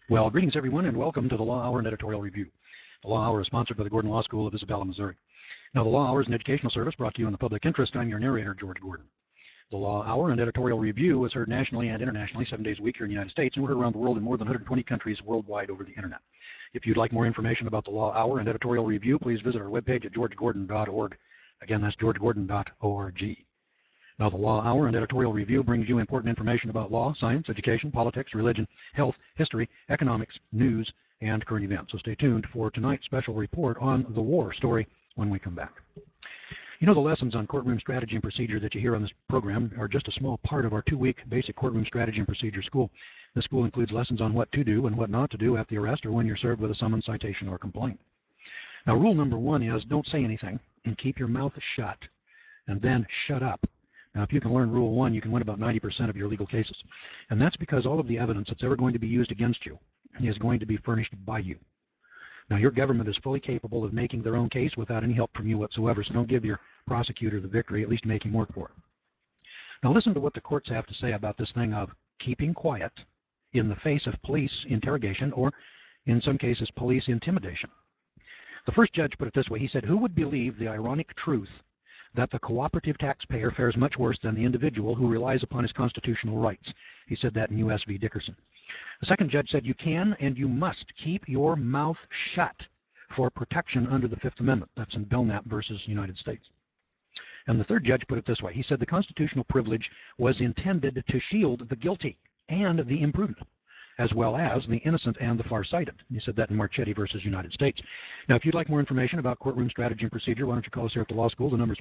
Well, greetings everyone, and welcome to the Law Hour and Editorial Review. The Law Hour is sponsored by the Gordon Law School of Isabella, Missouri. Now, the Law Hour is an educational service brought to you in the public interest. I'm your narrator, George Gordon. The Law Hour and Editorial Review is heard nationally and internationally 7 days a week here in the United States, and we're heard around the world in more than 120 countries worldwide over the internet. If you'd like more information about the Law Hour and Editorial Review, please visit our webpage at georgegordon.org. Again, that's georgegordon.org. Now, the Law Hour and Editorial Review brings you important information about law, science, education, politics, religion, health, history, economics, news, and current events. So stay tuned for tonight's special report on the war story when we come back. You know, the lessons on courtroom strategy and procedure that you hear on this program are just a small part of our 2-week basic courtroom strategy and procedure school. This school includes lessons on what to do and what not to do at the arrest or when you're served with a summons, citation, or complaint. Now, rule number 1 is don't say anything and keep your mouth shut, and then shut up. Now, if you can learn Rule 1, you can win about 90% of your legal cases. And that's because all of the evidence that's ever going to be used against you is going to be furnished by you. Now, your government is fully capable of making their own case without any help from you whatsoever, so don't give your prosecutor the victory, at least make him work for it. Now, listen to what the courts have to say about this thing of keeping quiet in the face of police interrogation or, in some cases, police intimidation. The first judge put it this way. He said, "Who would believe the ironic truth that the cooperative taxpayer fares much worse than the individual who relies upon his constitutional rights?" He said that in U.S. v. Dickerson. The second judge said, "You can and you must keep your mouth shut for protection under the Fifth Amendment." That's in Belknap versus United States. And the third judge put it this way. He said the constitutional privilege was intended to shield the guilty and the imprudent, as well as the innocent and the far-sighted. He said that in Marchetti versus United States. Now, if you'd like more information about courtroom strategy and procedure, why don't you call us here at the law school? The number is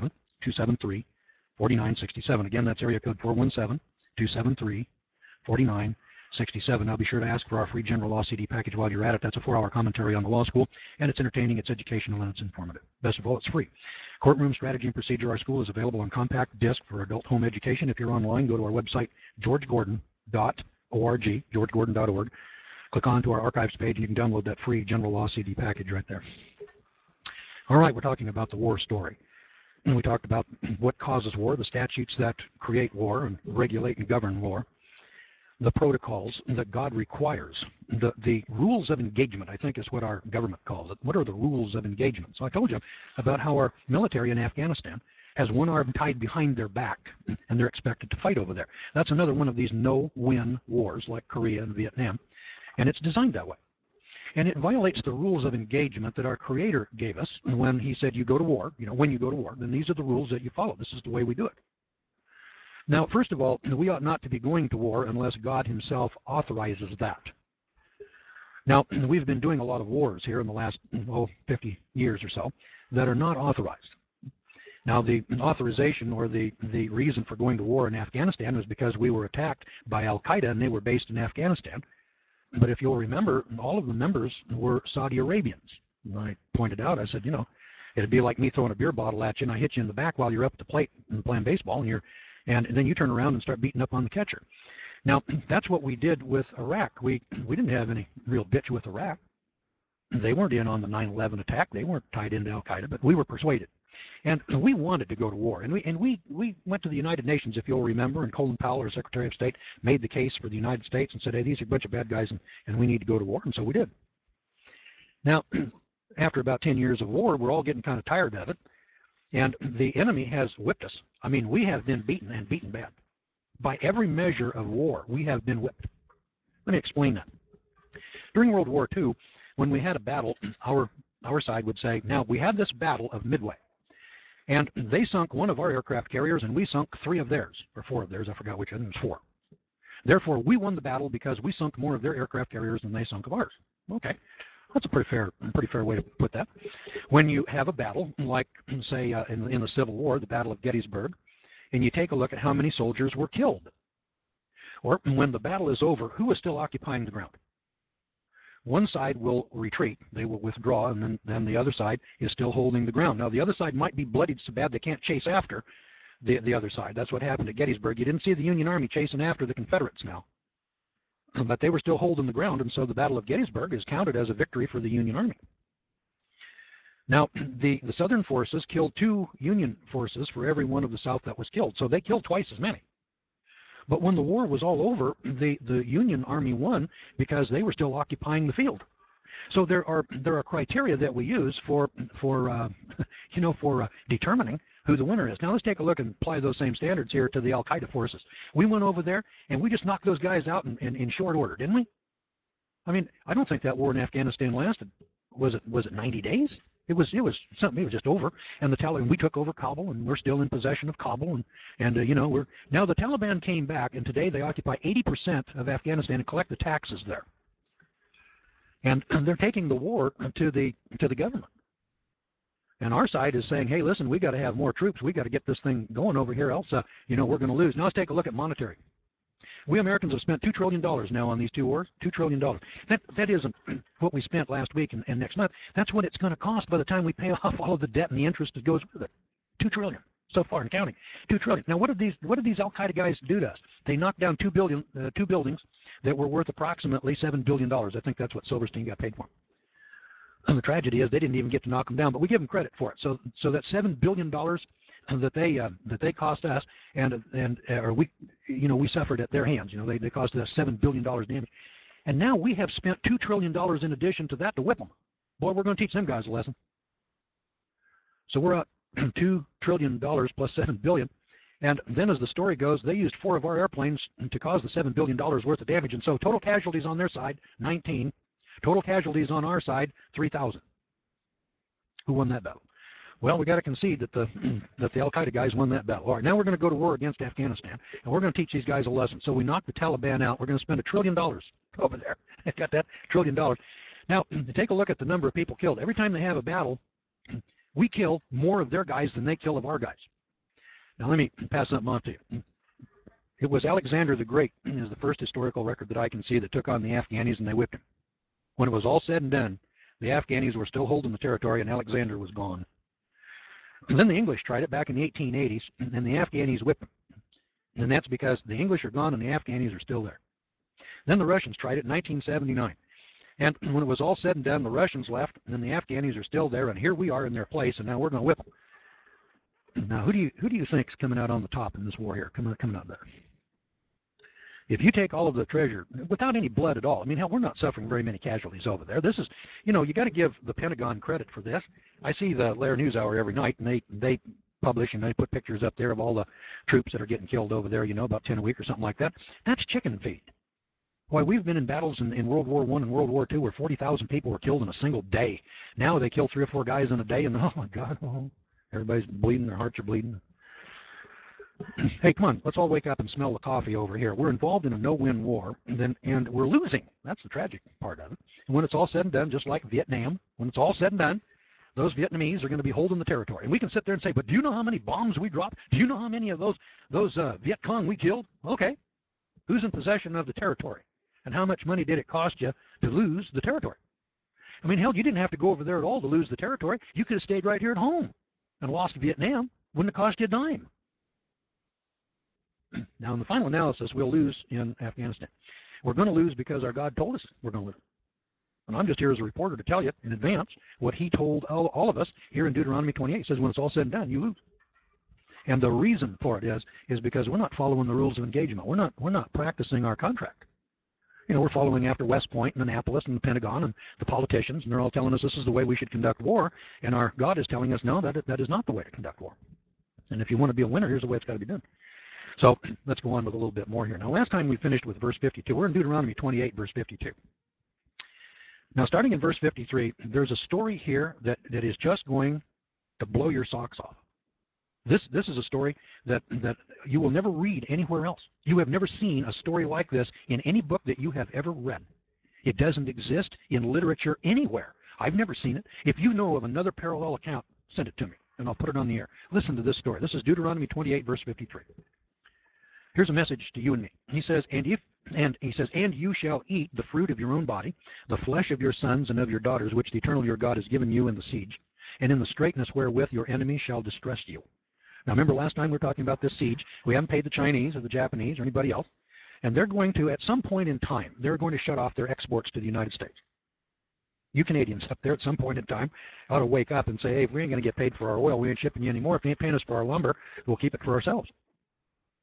417-273-4967. Again, that's area code 417-273-4967. Now, be sure to ask for our free general law CD package while you're at it. That's a 4-hour commentary on the law school, and it's entertaining, it's educational, and it's informative. Best of all, it's free. Courtroom strategy and procedure, our school, is available on compact disc for adult home education. If you're online, go to our website, georgegordon.org, click on to our archives page, and you can download that free general law CD package right there. All right, we're talking about the war story. And we talked about what causes war, the statutes that create war and regulate and govern war, the protocols that God requires, the rules of engagement, I think is what our government calls it. What are the rules of engagement? So I told you about how our military in Afghanistan has one arm tied behind their back, and they're expected to fight over there. That's another one of these no-win wars like Korea and Vietnam, and it's designed that way. And it violates the rules of engagement that our Creator gave us when He said you go to war. You know, when you go to war, then these are the rules that you follow. This is the way we do it. Now, first of all, we ought not to be going to war unless God Himself authorizes that. Now, we've been doing a lot of wars here in the last 50 years or so that are not authorized. Now, the authorization or the reason for going to war in Afghanistan was because we were attacked by Al-Qaeda and they were based in Afghanistan. But if you'll remember, all of the members were Saudi Arabians. And I pointed out, I said, you know, it'd be like me throwing a beer bottle at you and I hit you in the back while you're up at the plate and playing baseball, and then you turn around and start beating up on the catcher. Now, that's what we did with Iraq. We didn't have any real bitch with Iraq. They weren't in on the 9/11 attack. They weren't tied into Al-Qaeda, but we were persuaded. And we wanted to go to war. And we went to the United Nations, if you'll remember, and Colin Powell, our Secretary of State, made the case for the United States and said, hey, these are a bunch of bad guys, and we need to go to war. And so we did. Now, after about 10 years of war, we're all getting kind of tired of it. And the enemy has whipped us. I mean, we have been beaten and beaten bad. By every measure of war, we have been whipped. Let me explain that. During World War II, when we had a battle, our side would say, now, we had this battle of Midway. And they sunk one of our aircraft carriers, and we sunk 3 of theirs, or 4 of theirs, I forgot which, I think it was 4. Therefore, we won the battle because we sunk more of their aircraft carriers than they sunk of ours. Okay, that's a pretty fair way to put that. When you have a battle, like, say, in the Civil War, the Battle of Gettysburg, and you take a look at how many soldiers were killed, or when the battle is over, who is still occupying the ground? One side will retreat, they will withdraw, and then the other side is still holding the ground. Now, the other side might be bloodied so bad they can't chase after the other side. That's what happened at Gettysburg. You didn't see the Union Army chasing after the Confederates now. But they were still holding the ground, and so the Battle of Gettysburg is counted as a victory for the Union Army. Now, the Southern forces killed 2 Union forces for every one of the South that was killed, so they killed twice as many. But when the war was all over, the Union Army won because they were still occupying the field. So there are criteria that we use for determining who the winner is. Now let's take a look and apply those same standards here to the Al Qaeda forces. We went over there and we just knocked those guys out in short order, didn't we? I mean, I don't think that war in Afghanistan lasted. Was it 90 days? It was something. It was just over, and the Taliban. We took over Kabul, and we're still in possession of Kabul, and we're now the Taliban came back, and today they occupy 80% of Afghanistan and collect the taxes there, and they're taking the war to the government. And our side is saying, hey, listen, we got to have more troops. We got to get this thing going over here, else we're going to lose. Now let's take a look at monetary. We Americans have spent $2 trillion now on these two wars. $2 trillion. That isn't what we spent last week and next month. That's what it's going to cost by the time we pay off all of the debt and the interest that goes with it. $2 trillion so far and counting. $2 trillion. Now, what did these Al Qaeda guys do to us? They knocked down two buildings that were worth approximately $7 billion. I think that's what Silverstein got paid for. And the tragedy is they didn't even get to knock them down, but we give them credit for it. So that $7 billion that they cost us, we suffered at their hands. They caused us $7 billion damage, and now we have spent $2 trillion in addition to that to whip them. Boy, we're going to teach them guys a lesson. So we're at $2 trillion plus $7 billion, and then as the story goes, they used 4 of our airplanes to cause the $7 billion worth of damage, and so total casualties on their side 19, total casualties on our side 3,000. Who won that battle? Well, we got to concede that the Al Qaeda guys won that battle. All right, now we're going to go to war against Afghanistan, and we're going to teach these guys a lesson. So we knocked the Taliban out. We're going to spend $1 trillion over there. Got that? $1 trillion. Now, take a look at the number of people killed. Every time they have a battle, we kill more of their guys than they kill of our guys. Now, let me pass something on to you. It was Alexander the Great is the first historical record that I can see that took on the Afghanis and they whipped him. When it was all said and done, the Afghanis were still holding the territory and Alexander was gone. And then the English tried it back in the 1880s, and the Afghanis whipped them. And that's because the English are gone and the Afghanis are still there. Then the Russians tried it in 1979. And when it was all said and done, the Russians left, and then the Afghanis are still there, and here we are in their place, and now we're going to whip them. Now, who do you think is coming out on the top in this war here, coming out there? If you take all of the treasure without any blood at all, I mean, hell, we're not suffering very many casualties over there. This is, you got to give the Pentagon credit for this. I see the Lair NewsHour every night, and they publish and they put pictures up there of all the troops that are getting killed over there, about 10 a week or something like that. That's chicken feed. Why, we've been in battles in World War I and World War II where 40,000 people were killed in a single day. Now they kill 3 or 4 guys in a day, and oh my God, everybody's bleeding, their hearts are bleeding. Hey, come on, let's all wake up and smell the coffee over here. We're involved in a no-win war, and we're losing. That's the tragic part of it. And when it's all said and done, just like Vietnam, when it's all said and done, those Vietnamese are going to be holding the territory. And we can sit there and say, but do you know how many bombs we dropped? Do you know how many of those Viet Cong we killed? Okay. Who's in possession of the territory? And how much money did it cost you to lose the territory? I mean, hell, you didn't have to go over there at all to lose the territory. You could have stayed right here at home and lost Vietnam. Wouldn't have cost you a dime. Now, in the final analysis, we'll lose in Afghanistan. We're going to lose because our God told us we're going to lose. And I'm just here as a reporter to tell you in advance what he told all of us here in Deuteronomy 28. He says, when it's all said and done, you lose. And the reason for it is because we're not following the rules of engagement. We're not practicing our contract. We're following after West Point and Annapolis and the Pentagon and the politicians, and they're all telling us this is the way we should conduct war. And our God is telling us, no, that is not the way to conduct war. And if you want to be a winner, here's the way it's got to be done. So let's go on with a little bit more here. Now, last time we finished with verse 52. We're in Deuteronomy 28, verse 52. Now, starting in verse 53, there's a story here that is just going to blow your socks off. This is a story that you will never read anywhere else. You have never seen a story like this in any book that you have ever read. It doesn't exist in literature anywhere. I've never seen it. If you know of another parallel account, send it to me, and I'll put it on the air. Listen to this story. This is Deuteronomy 28, verse 53. Here's a message to you and me. He says, and you shall eat the fruit of your own body, the flesh of your sons and of your daughters, which the Eternal your God has given you in the siege, and in the straitness wherewith your enemies shall distress you. Now, remember last time we were talking about this siege. We haven't paid the Chinese or the Japanese or anybody else, and they're going to, at some point in time, they're going to shut off their exports to the United States. You Canadians up there at some point in time ought to wake up and say, hey, if we ain't going to get paid for our oil, we ain't shipping you anymore. If you ain't paying us for our lumber, we'll keep it for ourselves.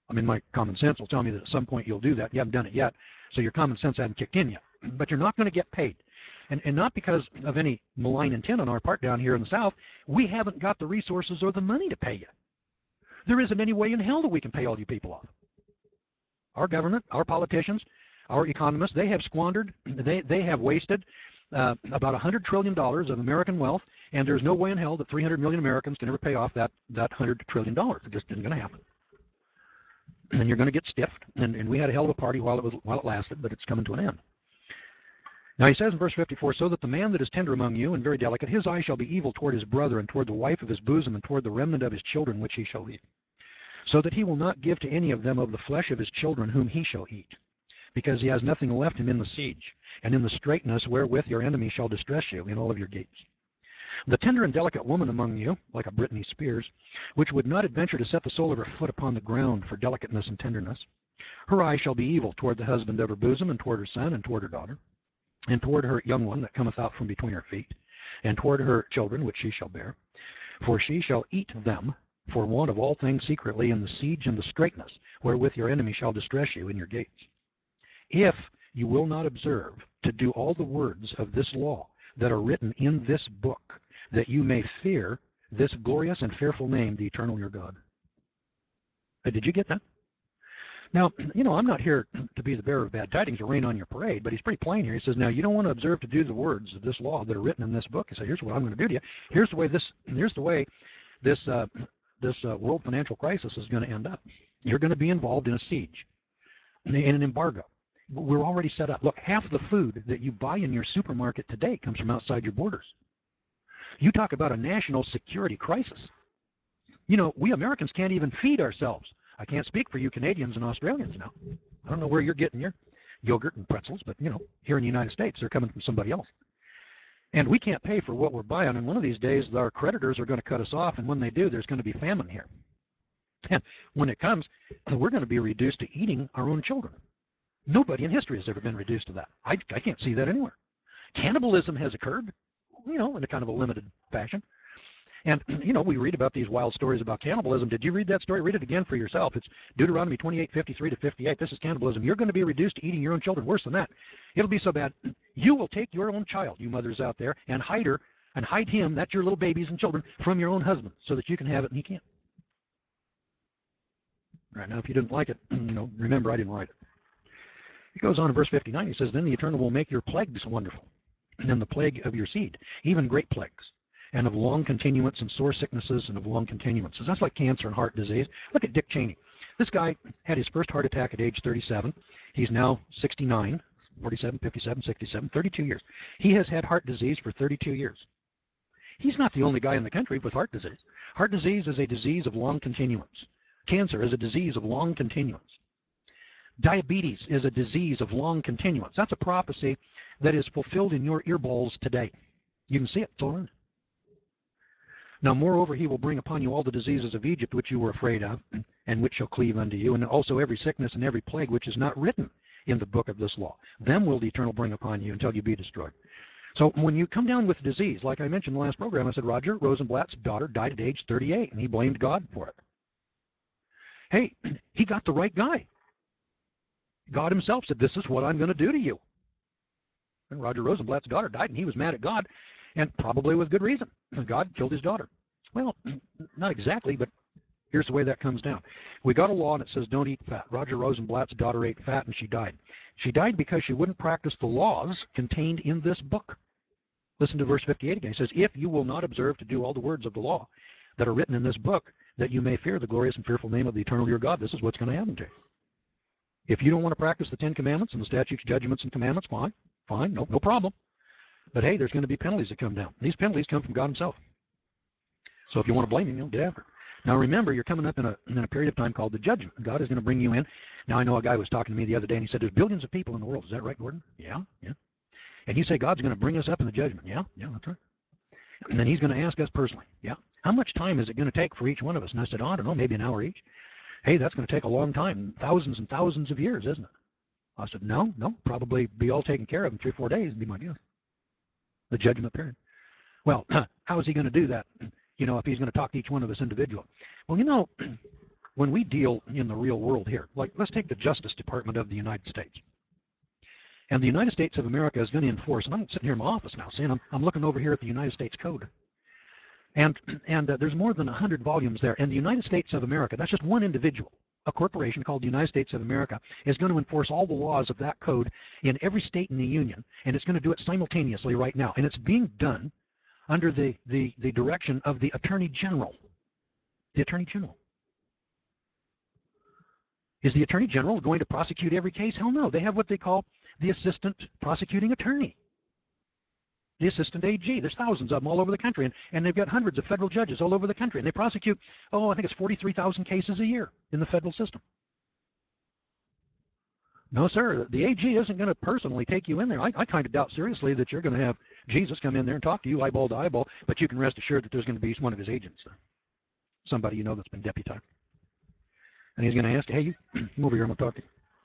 I mean, my common sense will tell me that at some point you'll do that. You haven't done it yet, so your common sense hasn't kicked in yet. But you're not going to get paid. And not because of any malign intent on our part down here in the South. We haven't got the resources or the money to pay you. There isn't any way in hell that we can pay all you people off. Our government, our politicians, our economists, they have squandered, they have wasted about $100 trillion of American wealth, and there's no way in hell that 300 million Americans can ever pay off that $100 trillion. It just isn't going to happen. And you're going to get stiffed, and we had a hell of a party while it lasted, but it's coming to an end. Now he says in verse 54, so that the man that is tender among you and very delicate, his eye shall be evil toward his brother and toward the wife of his bosom and toward the remnant of his children which he shall eat, so that he will not give to any of them of the flesh of his children whom he shall eat, because he has nothing left him in the siege, and in the straitness wherewith your enemy shall distress you in all of your gates. The tender and delicate woman among you, like a Brittany Spears, which would not adventure to set the sole of her foot upon the ground for delicateness and tenderness, her eye shall be evil toward the husband of her bosom, and toward her son, and toward her daughter, and toward her young one that cometh out from between her feet, and toward her children which she shall bear. For she shall eat them for want of all things secretly in the siege and the straitness, wherewith your enemy shall distress you in your gates. If you will not observe to do all the words of this law that are written in this book, that you may fear this glorious and fearful name, the eternal your God. Did you get that? Now, I'm not here to be the bearer of bad tidings or rain on your parade, but he's pretty plain here. He says, now, you don't want to observe to do the words of this law that are written in this book. He said, here's what I'm going to do to you. Here's the way this world financial crisis is going to end up. You're going to be involved in a siege, in an embargo. We're already set up. Look, half the food that you buy in your supermarket today comes from outside your borders. You talk about a national security crisis. We Americans can't even feed ourselves. I can't speak for you Canadians and Australians now. I don't know where you're getting your yogurt and pretzels, but, here in the United States, they're coming from somebody else. And we can't pay for what we're buying, and one of these days our creditors are going to cut us off, and when they do, there's going to be famine here. And when it comes, we're going to be reduced to eating our own children. Nobody in history has ever been reduced to that. I can't see that anywhere. Cannibalism has occurred, in a kind of a limited fashion. And, we read about these wild stories about cannibalism. Did you read that story? Read it again for yourself. It's Deuteronomy 28:53-58. This is cannibalism. You're going to be reduced to eating your own children. Worse than that. It'll be so bad. You will take your own child, you mothers out there, and hide her and hide him, that's your little babies and children, from your own husband so that you can have it and he can't. All right, now, if you didn't like it, remember I didn't write it. He goes on in verse 59. He says, then the Eternal will make your plagues wonderful, and the plague of your seed, even great plagues, and of long continuance and sore sicknesses and of long continuances. That's like cancer and heart disease. Look at Dick Cheney. This guy had his first heart attack at age 37. He's now 69, 47, 57, 67, 32 years. He has had heart disease for 32 years. He's not the only guy in the country with heart disease. Heart disease is a disease of long continuance. Cancer is a disease of long continuance. Diabetes is a disease of long continuance. That's a prophecy that is fulfilled in your earballs today. You can see it. It's all right. Now, moreover, he will bring upon you all the diseases of Egypt which you were afraid of, and which shall cleave unto you, and also every sickness and every plague which is not written in the book of this law. Them will the Eternal bring upon you until you be destroyed. So when you come down with disease, like I mentioned in the last program, I said Roger Rosenblatt's daughter died at age 38, and he blamed God for it. Hey, he got the right guy. God himself said, this is what I'm going to do to you. And Roger Rosenblatt's daughter died, and he was mad at God, and probably with good reason. God killed his daughter. Well, not exactly, but here's the way that comes down. We got a law, and it says don't eat fat. Roger Rosenblatt's daughter ate fat, and she died. She died because she wouldn't practice the laws contained in this book. Listen to verse 58 again. It says, if you will not observe to do all the words of the law that are written in this book, that you may fear the glorious and fearful name of the Eternal your God, this is what's going to happen to you. If you don't want to practice the 10 Commandments and the statutes, judgments, and commandments, fine, no problem. But hey, there's going to be penalties that come down. These penalties come from God himself. So if you want to blame him, get after it. Now remember, you're coming up in a period of time called the judgment. God is going to bring you in. Now I know a guy was talking to me the other day, and he said, there's billions of people in the world. Is that right, Gordon? Yeah. And you say God's going to bring us up in the judgment. Yeah, that's right. And then he's going to ask us personally, how much time is it going to take for each one of us? And I said, I don't know, maybe an hour each. Hey, that's going to take a long time, thousands and thousands of years, isn't it? I said, no, probably be all taken care of in 3 or 4 days would be my guess. The judgment period. Well, how is he going to do that, if he's going to talk to each one of us individually? Well, when we deal in the real world here, like let's take the Justice Department of the United States. And the United States of America is going to enforce, and I'm sitting here in my office now, seeing I'm looking over here at the United States Code. And there's more than 100 volumes there. And the United States of America, that's just one individual. A corporation called the United States of America is going to enforce all the laws of that code in every state in the Union, and it's going to do it simultaneously right now. And it's being done under the direction of the Attorney General. The Attorney General. Is the Attorney General going to prosecute every case? Hell no. They have what they call the Assistant Prosecuting Attorney. The Assistant AG. There's thousands of them all over the country, and they've got hundreds of federal judges all over the country, and they prosecute, I think it's 43,000 cases a year in the federal system. No, sir, the AG isn't going to personally take you in there. I kind of doubt seriously that you're going to have Jesus come in there and talk to you eyeball to eyeball, but you can rest assured that there's going to be one of his agents there, somebody you know that's been deputized. And he's going to ask you, hey, you come over here, I'm going to talk to you.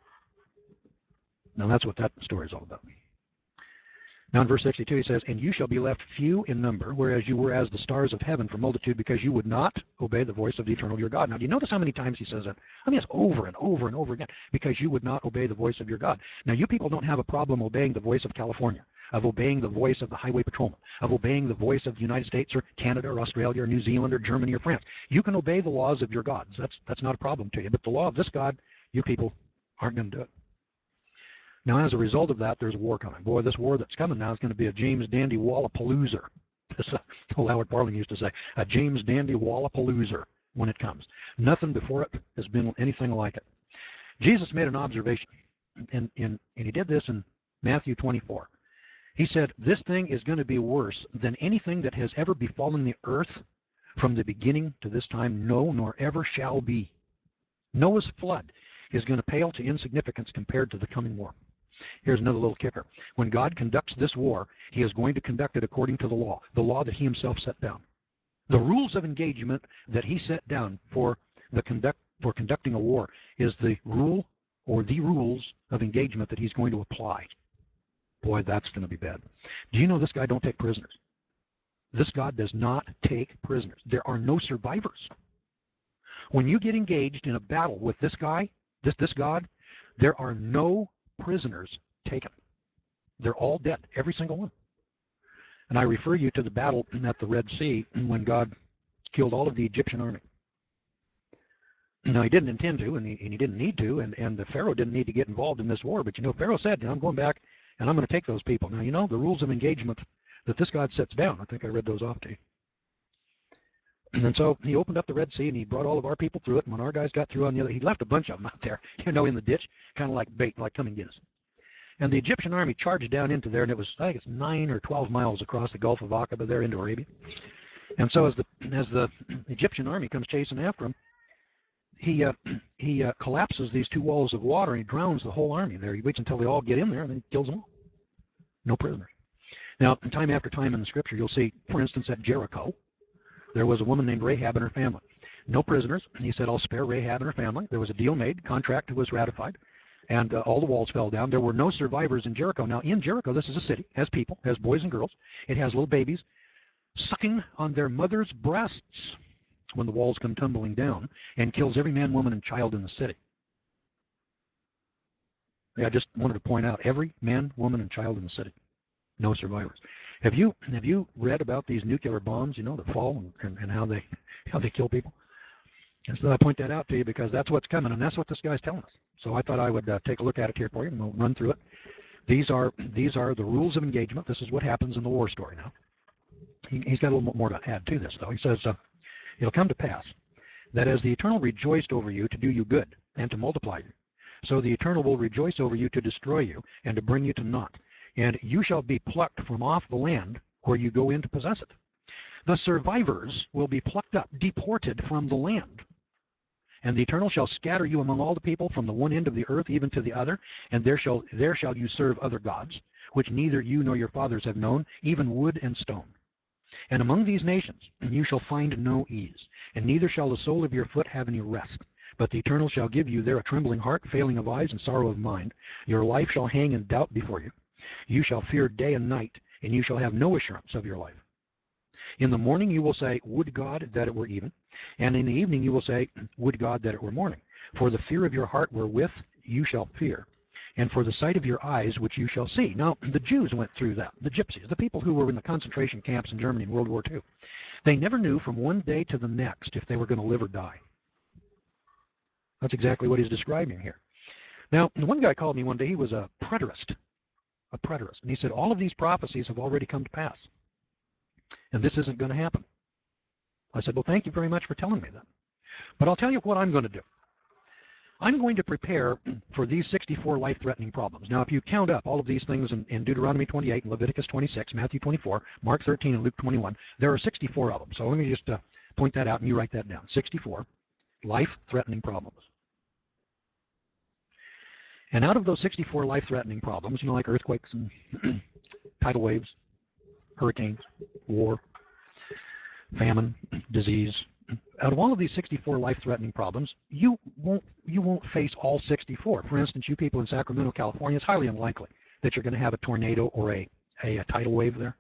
Now, that's what that story is all about. Now in verse 62 he says, and you shall be left few in number, whereas you were as the stars of heaven for multitude, because you would not obey the voice of the eternal your God. Now do you notice how many times he says that? I mean, it's over and over and over again, because you would not obey the voice of your God. Now you people don't have a problem obeying the voice of California, of obeying the voice of the highway patrolman, of obeying the voice of the United States or Canada or Australia or New Zealand or Germany or France. You can obey the laws of your gods. That's not a problem to you. But the law of this God, you people aren't going to do it. Now, as a result of that, there's a war coming. Boy, this war that's coming now is going to be a James Dandy Wallapalooza. As Howard Parling used to say, a James Dandy Wallapalooza when it comes. Nothing before it has been anything like it. Jesus made an observation, and he did this in Matthew 24. He said, this thing is going to be worse than anything that has ever befallen the earth from the beginning to this time, no, nor ever shall be. Noah's flood is going to pale to insignificance compared to the coming war. Here's another little kicker. When God conducts this war, he is going to conduct it according to the law that he himself set down. The rules of engagement that he set down for conducting a war is the rule or the rules of engagement that he's going to apply. Boy, that's going to be bad. Do you know this guy don't take prisoners? This God does not take prisoners. There are no survivors. When you get engaged in a battle with this guy, this God, there are no prisoners taken. They're all dead, every single one. And I refer you to the battle at the Red Sea when God killed all of the Egyptian army. Now, he didn't intend to, and he didn't need to, and the Pharaoh didn't need to get involved in this war. But, Pharaoh said, I'm going back, and I'm going to take those people. Now, the rules of engagement that this God sets down, I think I read those off to you. And so he opened up the Red Sea, and he brought all of our people through it. And when our guys got through on the other, he left a bunch of them out there, in the ditch, kind of like bait, like come and get us. And the Egyptian army charged down into there, and it was, I think it's 9 or 12 miles across the Gulf of Aqaba there into Arabia. And so as the Egyptian army comes chasing after him, he collapses these 2 walls of water, and he drowns the whole army there. He waits until they all get in there, and then he kills them all. No prisoners. Now, time after time in the Scripture, you'll see, for instance, at Jericho, there was a woman named Rahab and her family. No prisoners. He said, I'll spare Rahab and her family. There was a deal made. Contract was ratified. And all the walls fell down. There were no survivors in Jericho. Now, in Jericho, this is a city. Has people. Has boys and girls. It has little babies sucking on their mother's breasts when the walls come tumbling down, and kills every man, woman, and child in the city. I just wanted to point out every man, woman, and child in the city. No survivors. Have you read about these nuclear bombs, that fall and how they kill people? And so I point that out to you because that's what's coming, and that's what this guy's telling us. So I thought I would take a look at it here for you, and we'll run through it. These are the rules of engagement. This is what happens in the war story now. He's got a little more to add to this, though. He says, it'll come to pass that as the Eternal rejoiced over you to do you good and to multiply you, so the Eternal will rejoice over you to destroy you and to bring you to naught. And you shall be plucked from off the land where you go in to possess it. The survivors will be plucked up, deported from the land. And the Eternal shall scatter you among all the people from the one end of the earth even to the other, and there shall you serve other gods, which neither you nor your fathers have known, even wood and stone. And among these nations you shall find no ease, and neither shall the sole of your foot have any rest. But the Eternal shall give you there a trembling heart, failing of eyes, and sorrow of mind. Your life shall hang in doubt before you. You shall fear day and night, and you shall have no assurance of your life. In the morning you will say, would God that it were even. And in the evening you will say, would God that it were morning. For the fear of your heart wherewith you shall fear, and for the sight of your eyes which you shall see. Now, the Jews went through that. The gypsies, the people who were in the concentration camps in Germany in World War II. They never knew from one day to the next if they were going to live or die. That's exactly what he's describing here. Now, one guy called me one day. He was a preterist. And he said, all of these prophecies have already come to pass. And this isn't going to happen. I said, well, thank you very much for telling me that. But I'll tell you what I'm going to do. I'm going to prepare for these 64 life-threatening problems. Now, if you count up all of these things in Deuteronomy 28, and Leviticus 26, Matthew 24, Mark 13, and Luke 21, there are 64 of them. So let me just point that out, and you write that down. 64 life-threatening problems. And out of those 64 life-threatening problems, like earthquakes and tidal waves, hurricanes, war, famine, disease, out of all of these 64 life-threatening problems, you won't face all 64. For instance, you people in Sacramento, California, it's highly unlikely that you're going to have a tornado or a tidal wave there.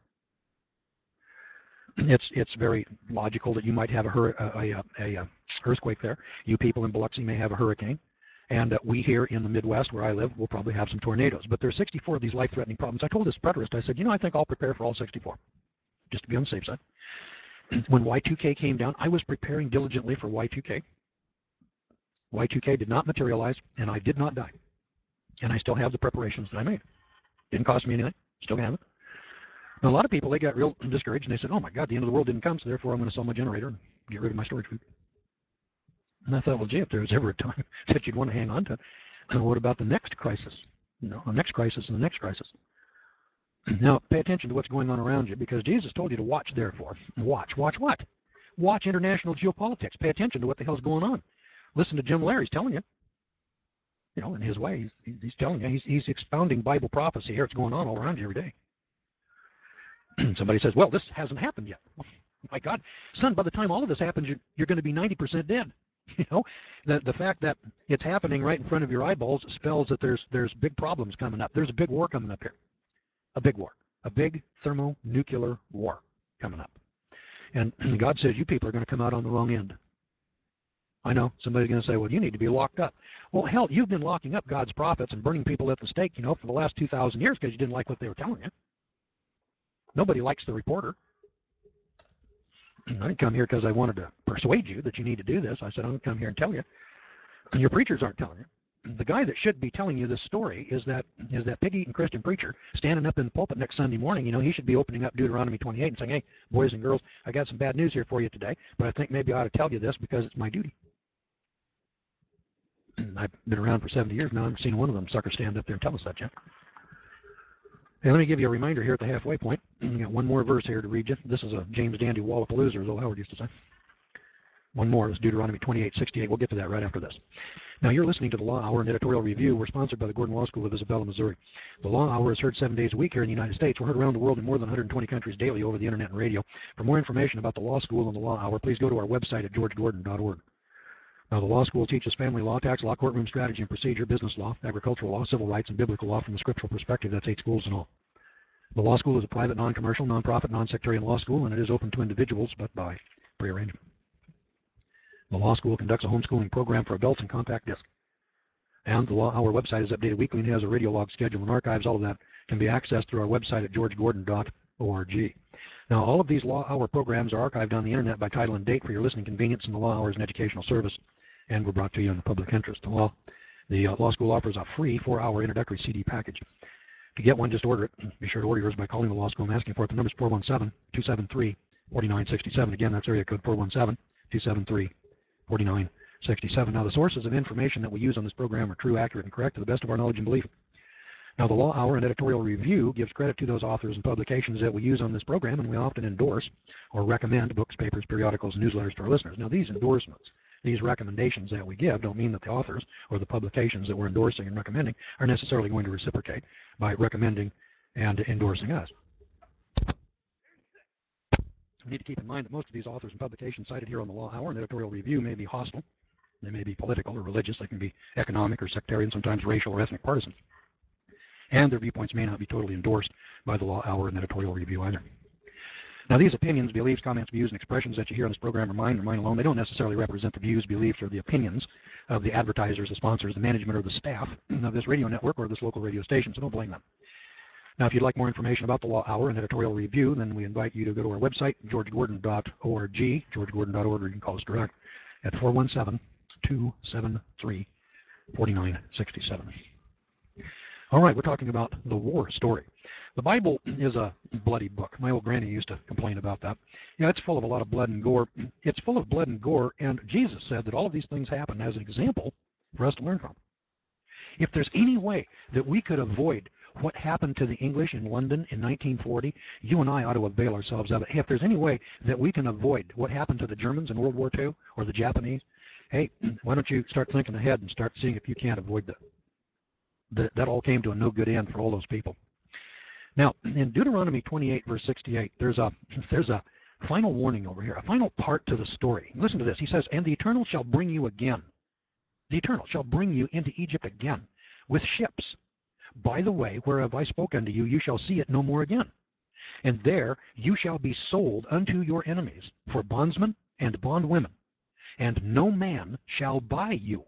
It's very logical that you might have a earthquake there. You people in Biloxi may have a hurricane. And we here in the Midwest, where I live, will probably have some tornadoes. But there's 64 of these life-threatening problems. I told this preterist, I said, I think I'll prepare for all 64, just to be on the safe side. When Y2K came down, I was preparing diligently for Y2K. Y2K did not materialize, and I did not die. And I still have the preparations that I made. Didn't cost me anything. Still have it. Now, a lot of people, they got real discouraged, and they said, oh, my God, the end of the world didn't come, so therefore I'm going to sell my generator and get rid of my storage food. And I thought, well, gee, if there was ever a time that you'd want to hang on to, what about the next crisis? The next crisis and the next crisis. Now, pay attention to what's going on around you, because Jesus told you to watch, therefore. Watch what? Watch international geopolitics. Pay attention to what the hell's going on. Listen to Jim Lair. He's telling you. In his way, he's telling you. He's expounding Bible prophecy here. It's going on all around you every day. Somebody says, well, this hasn't happened yet. Oh, my God. Son, by the time all of this happens, you're going to be 90% dead. The fact that it's happening right in front of your eyeballs spells that there's big problems coming up. There's a big war coming up here. A big war. A big thermonuclear war coming up. And God says you people are going to come out on the wrong end. I know. Somebody's going to say, well, you need to be locked up. Well, hell, you've been locking up God's prophets and burning people at the stake, for the last 2,000 years because you didn't like what they were telling you. Nobody likes the reporter. I didn't come here because I wanted to persuade you that you need to do this. I said, I'm going to come here and tell you. And your preachers aren't telling you. The guy that should be telling you this story is that pig-eating Christian preacher standing up in the pulpit next Sunday morning. He should be opening up Deuteronomy 28 and saying, hey, boys and girls, I got some bad news here for you today, but I think maybe I ought to tell you this because it's my duty. I've been around for 70 years now. I haven't seen one of them suckers stand up there and tell us that yet. Hey, let me give you a reminder here at the halfway point. We got one more verse here to read you. This is a James Dandy Wallapalooza, as old Howard used to say. One more is Deuteronomy 28:68. We'll get to that right after this. Now, you're listening to the Law Hour and Editorial Review. We're sponsored by the Gordon Law School of Isabella, Missouri. The Law Hour is heard 7 days a week here in the United States. We're heard around the world in more than 120 countries daily over the internet and radio. For more information about the Law School and the Law Hour, please go to our website at georgegordon.org. Now, the Law School teaches family law, tax law, courtroom strategy and procedure, business law, agricultural law, civil rights, and biblical law from a scriptural perspective. That's 8 schools in all. The Law School is a private, non-commercial, non-profit, non-sectarian law school, and it is open to individuals, but by prearrangement. The Law School conducts a homeschooling program for adults in compact disc. And the Law Hour website is updated weekly and has a radio log schedule and archives. All of that can be accessed through our website at georgegordon.org. Now, all of these Law Hour programs are archived on the internet by title and date for your listening convenience, and the Law Hour is an educational service, and we're brought to you in the public interest. The Law School offers a free 4-hour introductory CD package. To get one, just order it. Be sure to order yours by calling the Law School and asking for it. The number is 417-273-4967. Again, that's area code 417-273-4967. Now, the sources of information that we use on this program are true, accurate, and correct to the best of our knowledge and belief. Now, the Law Hour and Editorial Review gives credit to those authors and publications that we use on this program, and we often endorse or recommend books, papers, periodicals, and newsletters to our listeners. Now, these endorsements, these recommendations that we give don't mean that the authors or the publications that we're endorsing and recommending are necessarily going to reciprocate by recommending and endorsing us. We need to keep in mind that most of these authors and publications cited here on the Law Hour and Editorial Review may be hostile. They may be political or religious. They can be economic or sectarian, sometimes racial or ethnic partisan. And their viewpoints may not be totally endorsed by the Law Hour and Editorial Review either. Now, these opinions, beliefs, comments, views, and expressions that you hear on this program are mine alone. They don't necessarily represent the views, beliefs, or the opinions of the advertisers, the sponsors, the management, or the staff of this radio network or this local radio station, so don't blame them. Now, if you'd like more information about the Law Hour and editorial review, then we invite you to go to our website, georgegordon.org, georgegordon.org, or you can call us direct at 417-273-4967. All right, we're talking about the war story. The Bible is a bloody book. My old granny used to complain about that. Yeah, it's full of a lot of blood and gore. It's full of blood and gore, and Jesus said that all of these things happen as an example for us to learn from. If there's any way that we could avoid what happened to the English in London in 1940, you and I ought to avail ourselves of it. Hey, if there's any way that we can avoid what happened to the Germans in World War II or the Japanese, hey, why don't you start thinking ahead and start seeing if you can't avoid that. That all came to a no good end for all those people. Now, in Deuteronomy 28, verse 68, there's a final warning over here, a final part to the story. Listen to this. He says, "And the Eternal shall bring you again. The Eternal shall bring you into Egypt again with ships. By the way, whereof I spoke unto you, you shall see it no more again. And there you shall be sold unto your enemies for bondsmen and bondwomen, and no man shall buy you."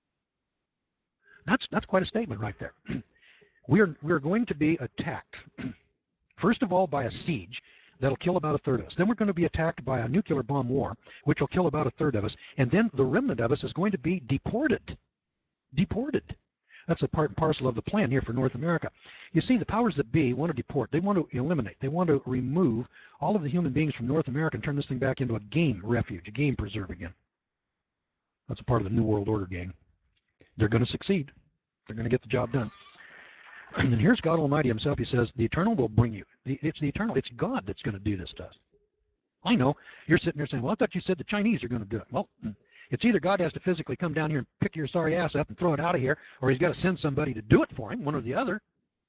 That's quite a statement right there. We're going to be attacked, first of all, by a siege that'll kill about a third of us. Then we're going to be attacked by a nuclear bomb war, which will kill about a third of us. And then the remnant of us is going to be deported. Deported. That's a part and parcel of the plan here for North America. You see, the powers that be want to deport. They want to eliminate. They want to remove all of the human beings from North America and turn this thing back into a game refuge, a game preserve again. That's a part of the New World Order gang. They're going to succeed. They're going to get the job done. And then here's God Almighty himself. He says, the Eternal will bring you. It's the Eternal. It's God that's going to do this to us. I know. You're sitting there saying, well, I thought you said the Chinese are going to do it. Well, it's either God has to physically come down here and pick your sorry ass up and throw it out of here, or he's got to send somebody to do it for him, one or the other.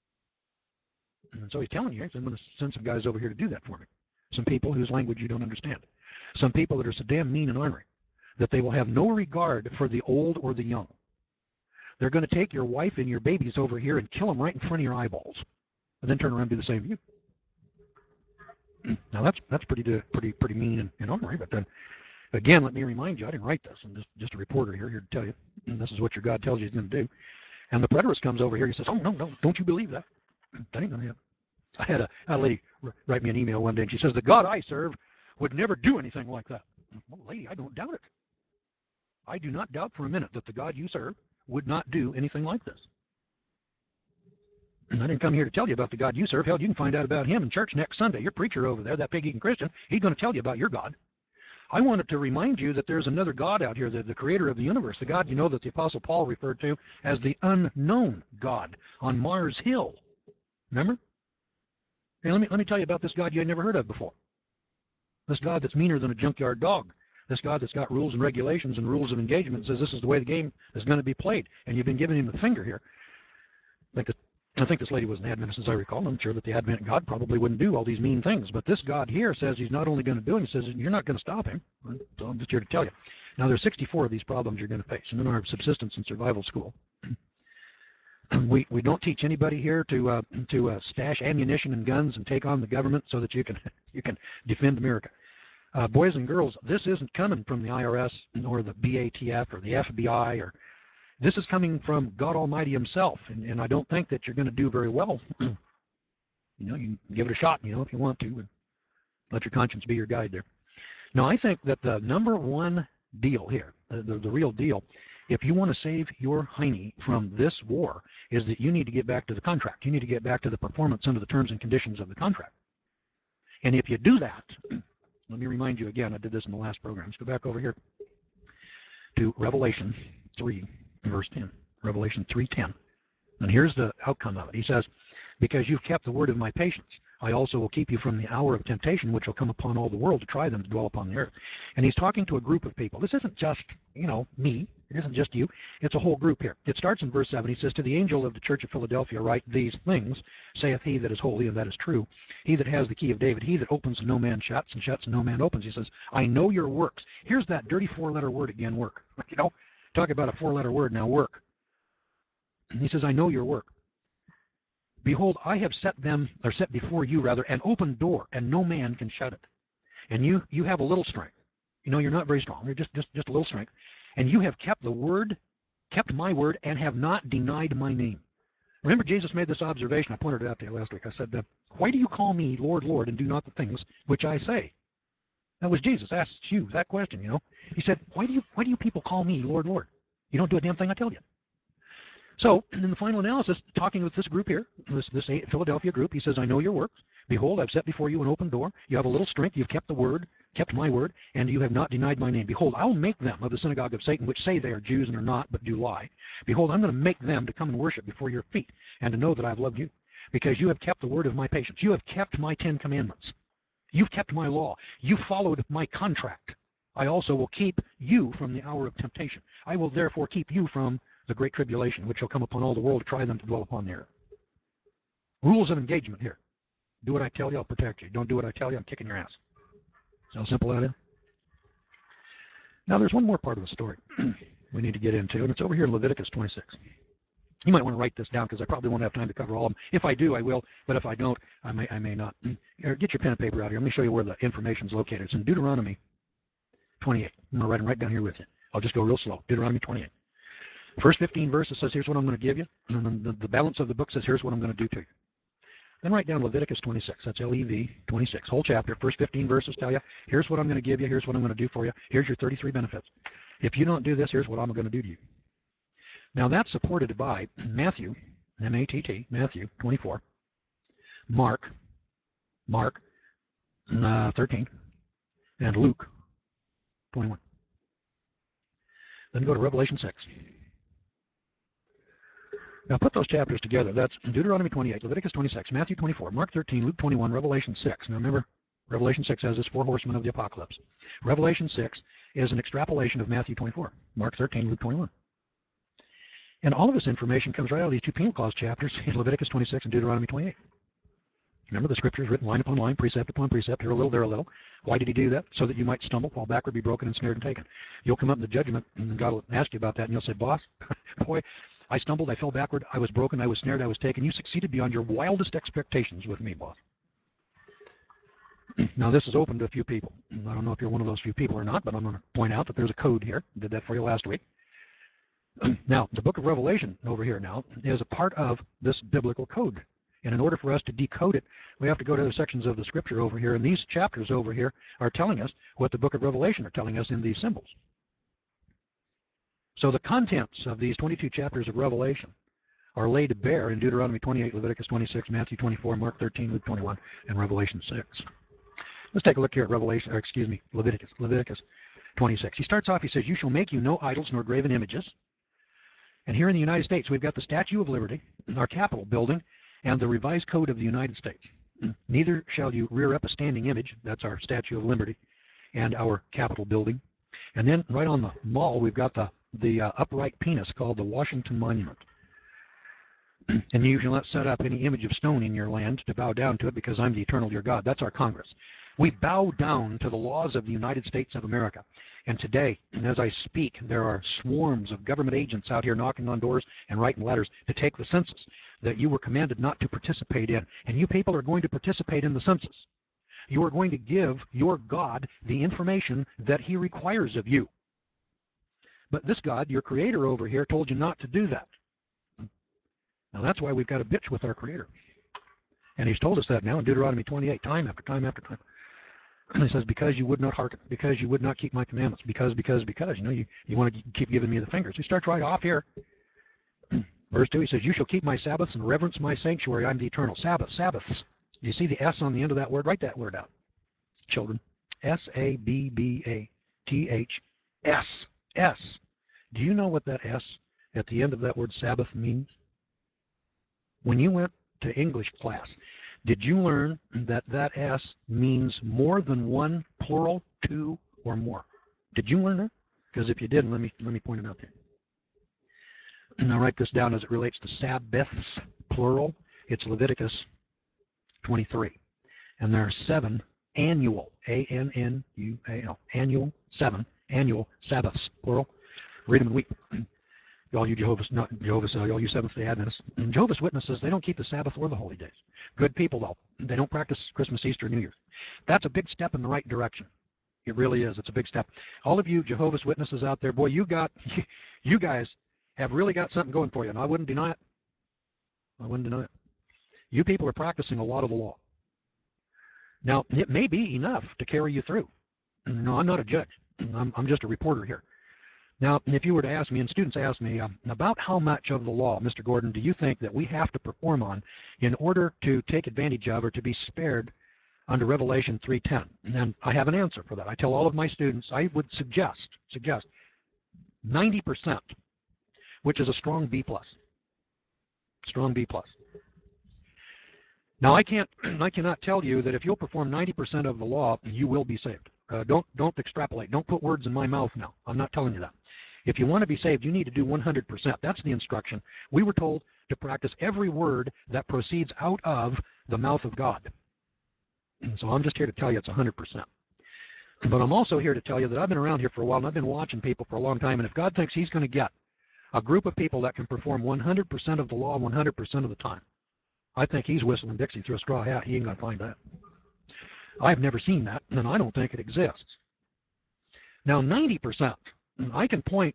And so he's telling you, I'm going to send some guys over here to do that for me. Some people whose language you don't understand. Some people that are so damn mean and ornery that they will have no regard for the old or the young. They're going to take your wife and your babies over here and kill them right in front of your eyeballs, and then turn around and do the same to you. Now that's pretty mean and ornery. But then again, let me remind you, I didn't write this. I'm just a reporter here to tell you. And this is what your God tells you he's going to do. And the preterist comes over here. He says, "Oh no, don't you believe that? That ain't going to happen." I had a lady write me an email one day, and she says, "The God I serve would never do anything like that." Well, lady, I don't doubt it. I do not doubt for a minute that the God you serve would not do anything like this. And I didn't come here to tell you about the God you serve. Hell, you can find out about him in church next Sunday. Your preacher over there, that pig-eating Christian, he's going to tell you about your God. I wanted to remind you that there's another God out here, the creator of the universe, the God you know that the Apostle Paul referred to as the unknown God on Mars Hill. Remember? Hey, let me tell you about this God you had never heard of before. This God that's meaner than a junkyard dog. This God that's got rules and regulations and rules of engagement says this is the way the game is going to be played. And you've been giving him the finger here. I think this lady was an Adventist, as I recall. I'm sure that the Advent God probably wouldn't do all these mean things. But this God here says he's not only going to do it, he says you're not going to stop him. So I'm just here to tell you. Now, there's 64 of these problems you're going to face. And in our subsistence and survival school, we don't teach anybody here to stash ammunition and guns and take on the government so that you can defend America. Boys and girls, this isn't coming from the IRS or the BATF or the FBI. This is coming from God Almighty himself. And I don't think that you're going to do very well. You can give it a shot, if you want to. But let your conscience be your guide there. Now, I think that the number one deal here, the real deal, if you want to save your hiney from this war, is that you need to get back to the contract. You need to get back to the performance under the terms and conditions of the contract. And if you do that, let me remind you again, I did this in the last program. Let's go back over here to Revelation 3, verse 10. Revelation 3:10. And here's the outcome of it. He says, "Because you've kept the word of my patience, I also will keep you from the hour of temptation, which will come upon all the world to try them to dwell upon the earth." And he's talking to a group of people. This isn't just, me. It isn't just you. It's a whole group here. It starts in verse 7. He says, "To the angel of the church of Philadelphia write these things, saith he that is holy and that is true, he that has the key of David, he that opens and no man shuts, and shuts and no man opens." He says, "I know your works." Here's that dirty four-letter word again, work. Talk about a four-letter word now, work. He says, "I know your work. Behold, I have set before you rather, an open door, and no man can shut it. And you have a little strength. You know, you're not very strong. You're just a little strength. And you have kept my word, and have not denied my name. Remember, Jesus made this observation. I pointed it out to you last week. I said, why do you call me Lord, Lord, and do not the things which I say? That was Jesus asked you that question, you know. He said, why do you people call me Lord, Lord? You don't do a damn thing I tell you. So, in the final analysis, talking with this group here, this Philadelphia group, he says, I know your works. Behold, I've set before you an open door. You have a little strength. You've kept my word, and you have not denied my name. Behold, I'll make them of the synagogue of Satan, which say they are Jews and are not, but do lie. Behold, I'm going to make them to come and worship before your feet, and to know that I've loved you, because you have kept the word of my patience. You have kept my 10 commandments. You've kept my law. You followed my contract. I also will keep you from the hour of temptation. I will therefore keep you from the great tribulation, which shall come upon all the world to try them to dwell upon the earth. Rules of engagement here. Do what I tell you, I'll protect you. Don't do what I tell you, I'm kicking your ass. See how simple that is? Now there's one more part of the story we need to get into, and it's over here in Leviticus 26. You might want to write this down because I probably won't have time to cover all of them. If I do, I will, but if I don't, I may not. Here, get your pen and paper out here. Let me show you where the information is located. It's in Deuteronomy 28. I'm going to write them right down here with you. I'll just go real slow. Deuteronomy 28. First 15 verses says, here's what I'm going to give you. And then the balance of the book says, here's what I'm going to do to you. Then write down Leviticus 26. That's L-E-V 26. Whole chapter. First 15 verses tell you, here's what I'm going to give you. Here's what I'm going to do for you. Here's your 33 benefits. If you don't do this, here's what I'm going to do to you. Now that's supported by Matthew, M-A-T-T, Matthew 24, Mark 13, and Luke 21. Then go to Revelation 6. Now put those chapters together. That's Deuteronomy 28, Leviticus 26, Matthew 24, Mark 13, Luke 21, Revelation 6. Now remember, Revelation 6 has this 4 horsemen of the apocalypse. Revelation 6 is an extrapolation of Matthew 24, Mark 13, Luke 21. And all of this information comes right out of these 2 penal clause chapters in Leviticus 26 and Deuteronomy 28. Remember, the scripture is written line upon line, precept upon precept, here a little, there a little. Why did he do that? So that you might stumble, fall backward, be broken, ensnared, and taken. You'll come up in the judgment, and God will ask you about that, and you'll say, boss, boy, I stumbled, I fell backward, I was broken, I was snared, I was taken. You succeeded beyond your wildest expectations with me, boss. Now, this is open to a few people. I don't know if you're one of those few people or not, but I'm going to point out that there's a code here. I did that for you last week. Now, the book of Revelation over here now is a part of this biblical code. And in order for us to decode it, we have to go to other sections of the scripture over here. And these chapters over here are telling us what the book of Revelation are telling us in these symbols. So the contents of these 22 chapters of Revelation are laid bare in Deuteronomy 28, Leviticus 26, Matthew 24, Mark 13, Luke 21, and Revelation 6. Let's take a look here at Leviticus 26. He starts off, he says, you shall make you no idols nor graven images. And here in the United States, we've got the Statue of Liberty, our Capitol building, and the Revised Code of the United States. Neither shall you rear up a standing image, that's our Statue of Liberty, and our Capitol building. And then right on the mall, we've got the upright penis called the Washington Monument. And you shall not set up any image of stone in your land to bow down to it, because I'm the eternal your God. That's our Congress. We bow down to the laws of the United States of America. And today, as I speak, there are swarms of government agents out here knocking on doors and writing letters to take the census that you were commanded not to participate in. And you people are going to participate in the census. You are going to give your God the information that he requires of you. But this God, your creator over here, told you not to do that. Now that's why we've got a bitch with our creator. And he's told us that now in Deuteronomy 28, time after time after time. And he says, because you would not hearken, because you would not keep my commandments, because. You know, you want to keep giving me the fingers. He starts right off here. Verse 2, he says, you shall keep my Sabbaths and reverence my sanctuary. I'm the eternal. Sabbaths. Do you see the S on the end of that word? Write that word out, children. S-A-B-B-A-T-H-S. S. Do you know what that S at the end of that word Sabbath means? When you went to English class, did you learn that that S means more than one, plural, 2, or more? Did you learn that? Because if you didn't, let me point it out there. And I'll write this down as it relates to Sabbaths, plural. It's Leviticus 23. And there are 7 annual, A-N-N-U-A-L, annual, 7 annual Sabbaths, plural. Read them in a week. all you all you Seventh-day Adventists. And Jehovah's Witnesses, they don't keep the Sabbath or the holy days. Good people, though. They don't practice Christmas, Easter, New Year's. That's a big step in the right direction. It really is. It's a big step. All of you Jehovah's Witnesses out there, boy, you guys have really got something going for you, and I wouldn't deny it. I wouldn't deny it. You people are practicing a lot of the law. Now, it may be enough to carry you through. No, I'm not a judge. I'm just a reporter here. Now, if you were to ask me, and students ask me, about how much of the law, Mr. Gordon, do you think that we have to perform on in order to take advantage of or to be spared under Revelation 3:10? And I have an answer for that. I tell all of my students, I would suggest 90%, which is a strong B+. Strong B+. Now, I cannot tell you that if you'll perform 90% of the law, you will be saved. Don't extrapolate. Don't put words in my mouth now. I'm not telling you that. If you want to be saved, you need to do 100%. That's the instruction. We were told to practice every word that proceeds out of the mouth of God. And so I'm just here to tell you it's 100%. But I'm also here to tell you that I've been around here for a while, and I've been watching people for a long time, and if God thinks he's going to get a group of people that can perform 100% of the law 100% of the time, I think he's whistling Dixie through a straw hat. He ain't going to find that. I've never seen that, and I don't think it exists. Now, 90%, I can point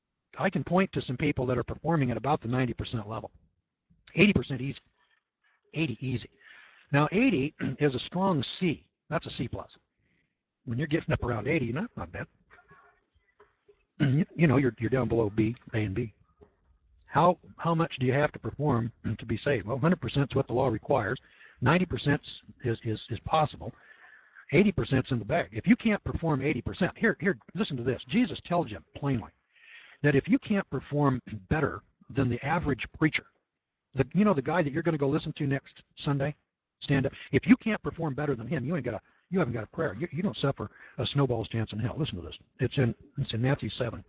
to some people that are performing at about the 90% level. 80% easy. 80 easy. Now, 80 is a strong C. That's a C+. When you're getting up around 80, not bad. You know, you're down below B, A, and B. How much do you have to perform to be saved? Well, 100% is what the law requires. 90% is possible. 80% is in the bag. If you can't perform 80%, here, listen to this. Jesus tells you plainly that if you can't perform better than the average preacher, the guy that you're going to go listen to next Sunday, stand up. If you can't perform better than him, you haven't got a prayer. You don't suffer a snowball's chance in hell. Listen to this. It's in Matthew 7.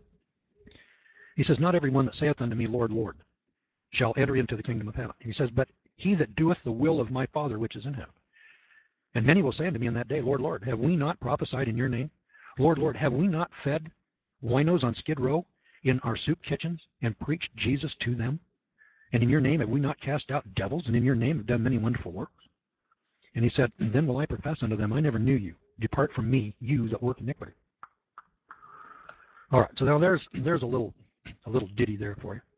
He says, "Not every one that saith unto me, Lord, Lord, shall enter into the kingdom of heaven." He says, "But he that doeth the will of my Father which is in heaven. And many will say unto me in that day, Lord, Lord, have we not prophesied in your name? Lord, Lord, have we not fed winos on Skid Row in our soup kitchens and preached Jesus to them? And in your name have we not cast out devils, and in your name have done many wonderful works?" And he said, "Then will I profess unto them, I never knew you. Depart from me, you that work iniquity." All right, so now there's a little ditty there for you.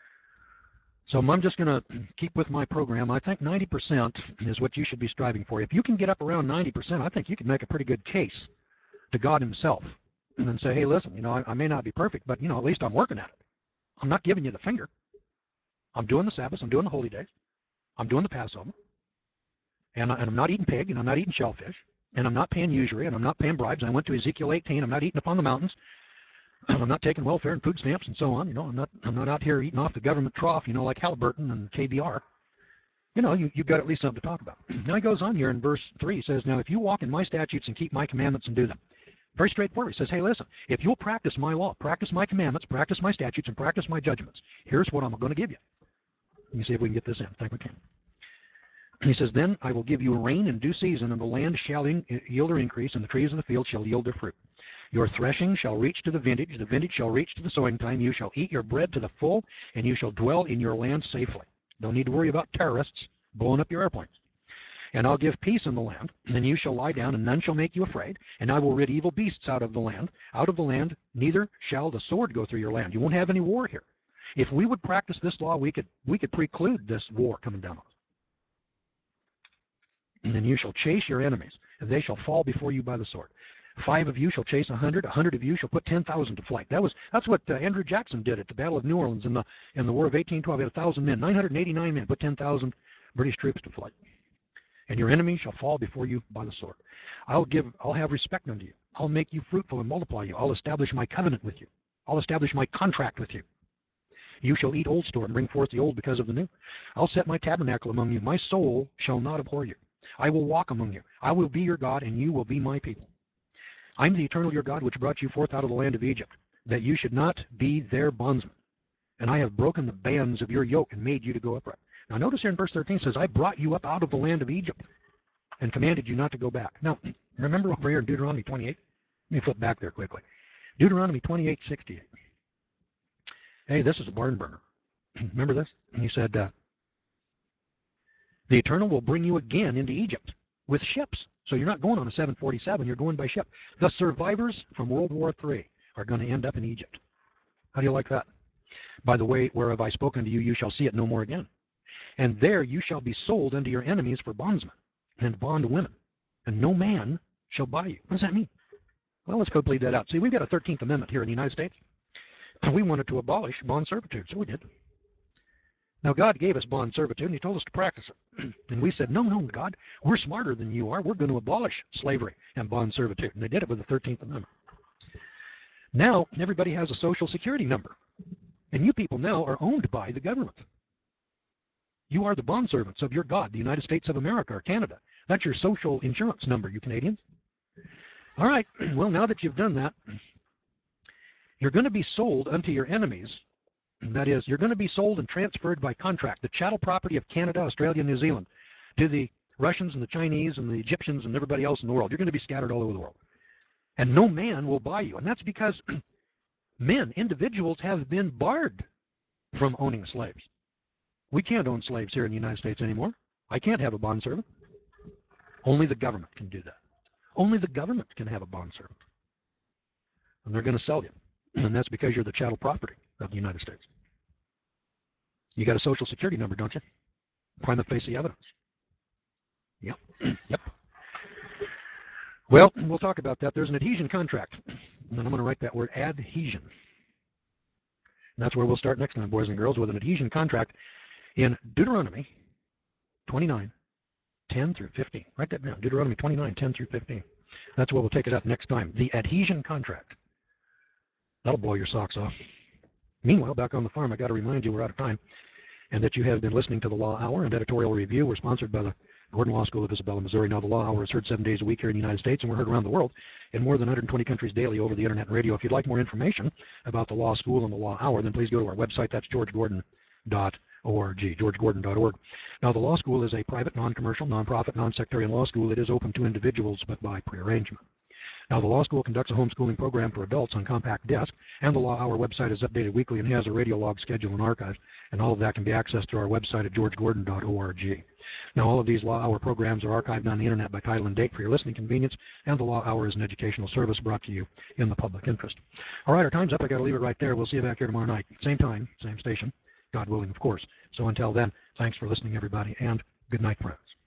So I'm just going to keep with my program. I think 90% is what you should be striving for. If you can get up around 90%, I think you can make a pretty good case to God himself and then say, hey, listen, I may not be perfect, but, at least I'm working at it. I'm not giving you the finger. I'm doing the Sabbath. I'm doing the holy days. I'm doing the Passover. And I'm not eating pig, and I'm not eating shellfish, and I'm not paying usury, and I'm not paying bribes. And I went to Ezekiel 18. I'm not eating up on the mountains. I'm not taking welfare and food stamps and so on. I'm not out here eating off the government trough, like Halliburton and KBR. You've got at least something to talk about. Now he goes on here in verse 3. He says, "Now if you walk in my statutes and keep my commandments and do them." Very straightforward. He says, hey, listen, if you'll practice my law, practice my commandments, practice my statutes, and practice my judgments, here's what I'm going to give you. Let me see if we can get this in. I think we can. He says, "Then I will give you rain in due season, and the land shall yield her increase, and the trees of the field shall yield their fruit. Your threshing shall reach to the vintage shall reach to the sowing time. You shall eat your bread to the full, and you shall dwell in your land safely." Don't need to worry about terrorists blowing up your airplanes. "And I'll give peace in the land, and you shall lie down, and none shall make you afraid. And I will rid evil beasts out of the land. Out of the land, neither shall the sword go through your land." You won't have any war here. If we would practice this law, we could preclude this war coming down on us. "And then you shall chase your enemies, and they shall fall before you by the sword. 5 of you shall chase 100, 100 of you shall put 10,000 to flight." That's what Andrew Jackson did at the Battle of New Orleans in the War of 1812. He had 1,000 men, 989 men, put 10,000 British troops to flight. "And your enemies shall fall before you by the sword. I'll have respect unto you. I'll make you fruitful and multiply you. I'll establish my covenant with you. I'll establish my contract with you. You shall eat old store and bring forth the old because of the new. I'll set my tabernacle among you. My soul shall not abhor you. I will walk among you. I will be your God, and you will be my people. I'm the eternal your God, which brought you forth out of the land of Egypt, that you should not be their bondsmen. And I have broken the bands of your yoke and made you to go upright." Now notice here in verse 13 it says, "I brought you up out of the land of Egypt and commanded you not to go back." Now, remember over here in Deuteronomy 28? Let me flip back there quickly. Deuteronomy 28:68. Hey, this is a barn burner. Remember this? And he said, the Eternal will bring you again into Egypt with ships. So you're not going on a 747, you're going by ship. The survivors from World War III are going to end up in Egypt. How do you like that? By the way, where have I spoken to you, you shall see it no more again. And there you shall be sold unto your enemies for bondsmen and bondwomen, and no man shall buy you. What does that mean? Well, let's go bleed that out. See, we've got a 13th Amendment here in the United States. We wanted to abolish bond servitude, so we did. Now, God gave us bond servitude, and He told us to practice it. And we said, no, God, we're smarter than you are. We're going to abolish slavery and bond servitude. And they did it with the 13th Amendment. Now, everybody has a Social Security number. And you people now are owned by the government. You are the bondservants of your God, the United States of America or Canada. That's your social insurance number, you Canadians. All right, well, now that you've done that, you're going to be sold unto your enemies. That is, you're going to be sold and transferred by contract, the chattel property of Canada, Australia, and New Zealand, to the Russians and the Chinese and the Egyptians and everybody else in the world. You're going to be scattered all over the world. And no man will buy you. And that's because men, individuals, have been barred from owning slaves. We can't own slaves here in the United States anymore. I can't have a bondservant. Only the government can do that. Only the government can have a bondservant. And they're going to sell you. And that's because you're the chattel property of the United States. You got a Social Security number, don't you? Prima facie evidence. Yep. Yep. Well, we'll talk about that. There's an adhesion contract. And I'm going to write that word, adhesion. And that's where we'll start next time, boys and girls, with an adhesion contract in Deuteronomy 29, 10 through 15. Write that down. Deuteronomy 29, 10 through 15. That's where we'll take it up next time. The adhesion contract. That'll blow your socks off. Meanwhile, back on the farm, I got to remind you we're out of time, and that you have been listening to the Law Hour and Editorial Review. We're sponsored by the Gordon Law School of Isabella, Missouri. Now, the Law Hour is heard 7 days a week here in the United States, and we're heard around the world in more than 120 countries daily over the internet and radio. If you'd like more information about the Law School and the Law Hour, then please go to our website. That's georgegordon.org, georgegordon.org. Now, the Law School is a private, non-commercial, non-profit, non-sectarian law school. It is open to individuals, but by prearrangement. Now, the Law School conducts a homeschooling program for adults on compact disc, and the Law Hour website is updated weekly and has a radio log schedule and archive, and all of that can be accessed through our website at georgegordon.org. Now, all of these Law Hour programs are archived on the internet by title and date for your listening convenience, and the Law Hour is an educational service brought to you in the public interest. All right, our time's up. I got to leave it right there. We'll see you back here tomorrow night. Same time, same station, God willing, of course. So until then, thanks for listening, everybody, and good night, friends.